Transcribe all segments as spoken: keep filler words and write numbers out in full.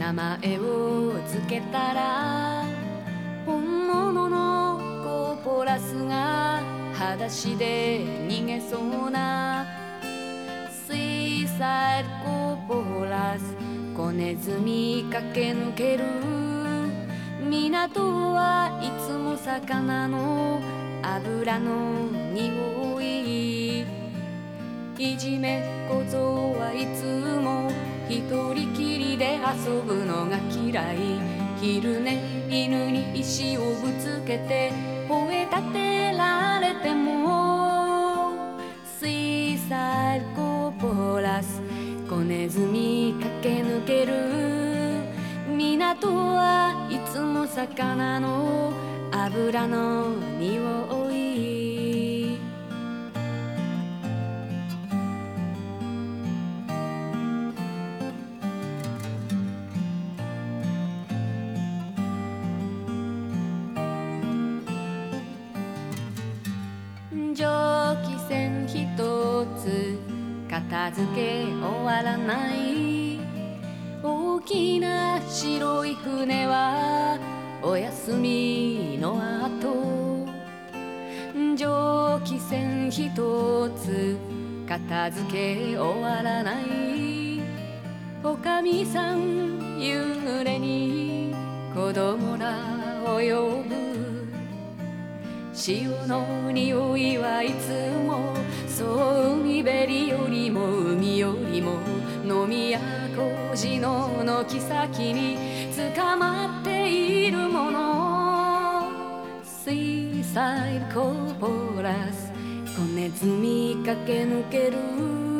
名前をつけたら本物のコーポラスが裸足で逃げそうなスイサイドコーポラス小ネズミ駆け抜ける港はいつも魚の油の匂いいじめっ子象はいつも一人きりで遊ぶのが嫌い昼寝犬に石をぶつけて吠え立てられてもスイサイドコーポラス小ネズミ駆け抜ける港はいつも魚の油の匂い蒸気船ひとつ片付け終わらない大きな白い船はお休みの後蒸気船ひとつ片付け終わらないおかみさん夕暮れに子供らを呼ぶ潮の匂いはいつもそう海べりよりも海よりも飲みや麹の軒先に捕まっているものスイサイドコーポラス小ネズミ駆け抜ける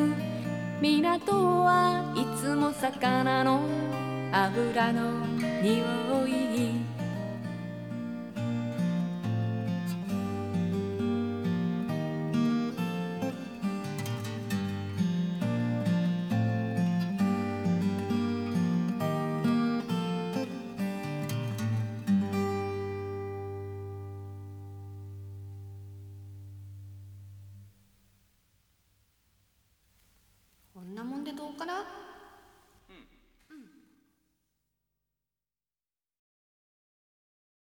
港はいつも魚の油の匂いこんなもんでどうかな。